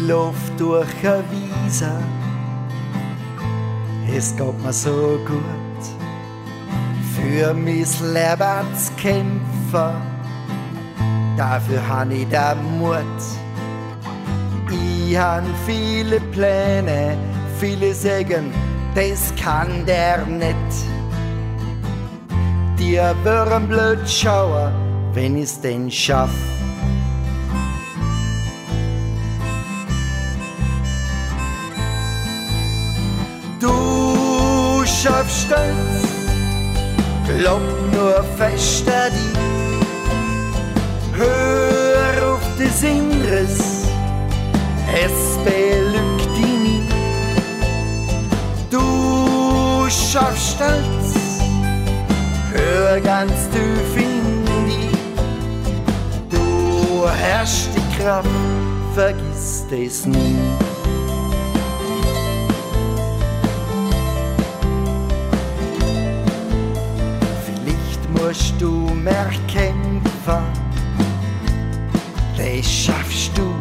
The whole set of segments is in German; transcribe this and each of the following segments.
lauf durch eine Wiese. Es geht mir so gut, für mein Leben zu kämpfen. Dafür han ich den Mut. Ich han viele Pläne, viele sagen, das kann der nicht. Dir würden blöd schauen, wenn ich's denn schaff. Du schaffst stolz, glaub nur fest an dich. Hör auf des Inneres, es belügt dich nie. Du schaffst stolz, hör ganz tief in dich. Du hast die Kraft, vergiss das nie. Musst du mehr kämpfen, das schaffst du.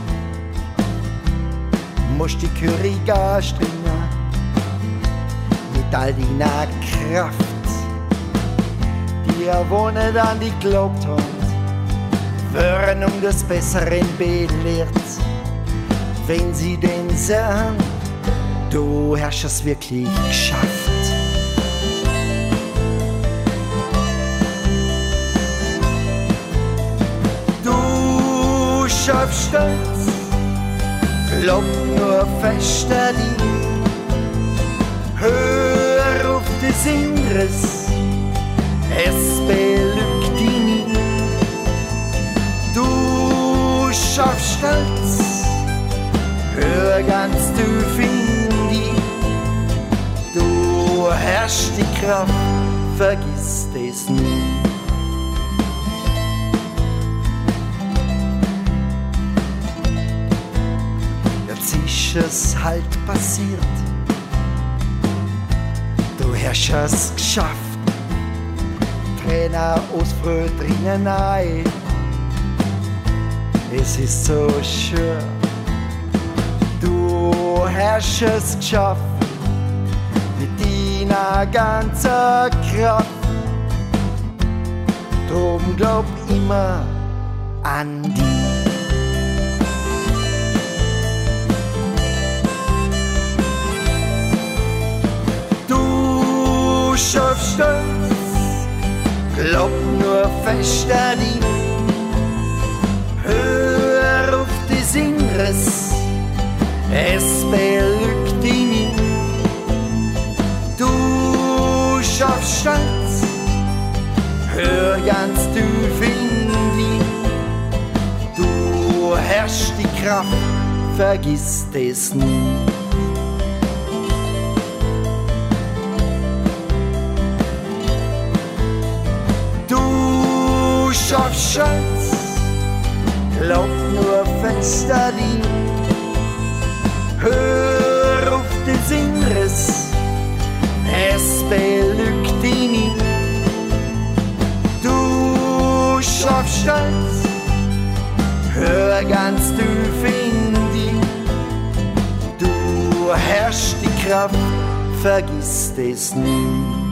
Musst die Kürige anstrengen, mit all deiner Kraft. Die wohnen an die geglaubt hat, wären des Besseren belehrt. Wenn sie denn sagen, du hast es wirklich geschafft. Schaffst stolz, glaub nur fest an dich. Hör auf des Inneres, es belügt dich nie. Du schaffst stolz, hör ganz tief in dich. Du hast die Kraft, vergiss das nie. Es halt passiert, du hast es geschafft. Trainer aus früh drinnen ein, es ist so schön. Du hast es geschafft, mit deiner ganzen Kraft. Drum glaub immer an dich. Du schaffst stolz, glaub nur fest an dich. Hör auf des Inneres, es belügt dich nie. Du schaffst stolz, hör ganz tief in dich. Du hast die Kraft, vergiss das nie. Du schaffst stolz, glaub nur fest an dich. Hör auf des Inneres, es belügt dich nie. Du schaffst stolz, hör ganz tief in dich. Du hast die Kraft, vergiss das nie.